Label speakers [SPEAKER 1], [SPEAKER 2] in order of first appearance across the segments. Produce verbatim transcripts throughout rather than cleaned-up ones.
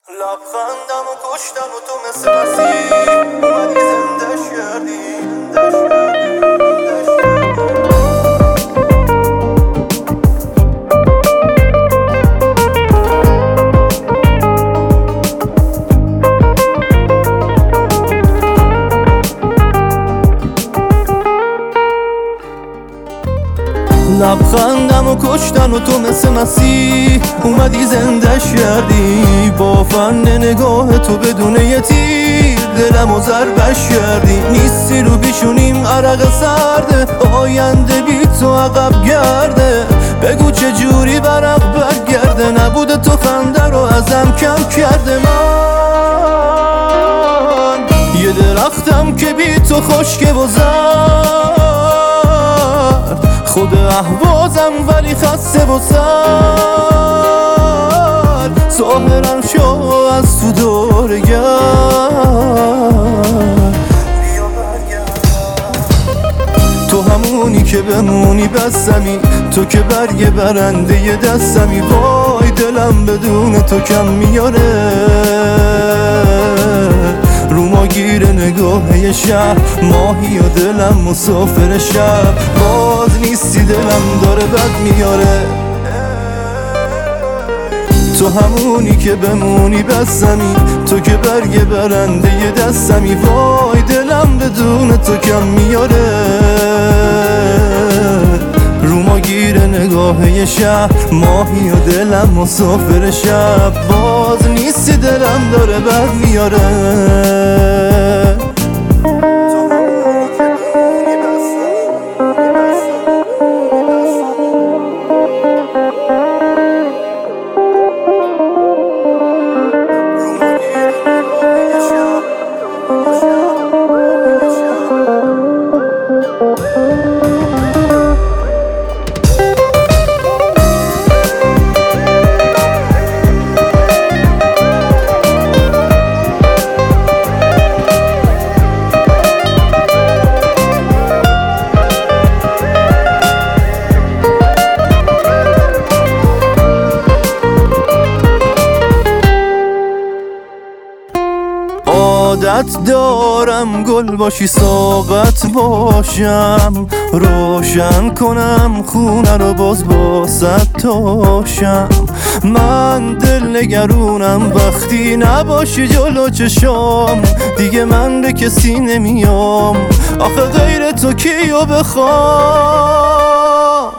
[SPEAKER 1] لبخندم و کشتم و تو مثل مسیح اومدی زندش کردی. لبخندم و کشتن و تو مثل مسیح اومدی زندش کردی. با فن نگاه تو بدون یه تیر دلم و ضربش کردی. نیستی رو پیشونیم عرق سرده، آینده بی تو عقب گرده. بگو چه جوری برق برگرده، نبوده تو خنده رو ازم کم کرده. من یه درختم که بی تو خشکه و زرد، خود احوازم ولی خسته و سر. ظاهرم شو از تو دور گرد، تو همونی که بمونی بسمی، تو که برگ برنده ی دستمی. وای دلم بدون تو کم میاره، رو ما گیر نگاه ی شب ماهی و دلم مسافر شب. باز نیستی دلم داره بد میاره، تو همونی که بمونی بسمی، تو که برگ برنده ی دستمی. وای دلم بدون تو کم میاره، رو ما گیر نگاه ی شب ماهی و دلم مسافر شب. باز نیستی دلم داره بد میاره. عادت دارم گل باشی ساقت باشم، روشن کنم خونه رو باز با صد تاشم. من دل نگرونم وقتی نباشی جلو چشام، دیگه من به کسی نمیام آخه غیر تو کیو بخوام.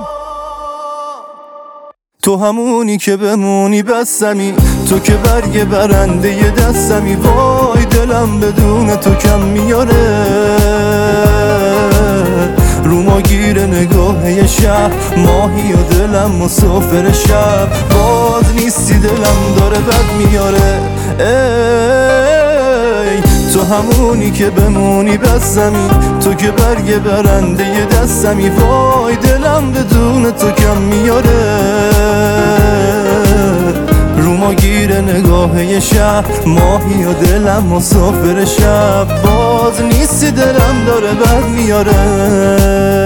[SPEAKER 1] تو همونی که بمونی بسمی، تو که برگ برنده ی دستمی. وای دلم بدون تو کم میاره، رو ما گیر نگاه ی شب ماهی و دلم مسافر شب. باز نیستی دلم داره بد میاره، ای تو همونی که بمونی بسمی، تو که برگ برنده ی دستمی. وای دلم بدون تو کم میاره، رو ما گیر نگاه ی شب ماهی و دلم مسافر شب. باز نیستی دلم داره بد میاره.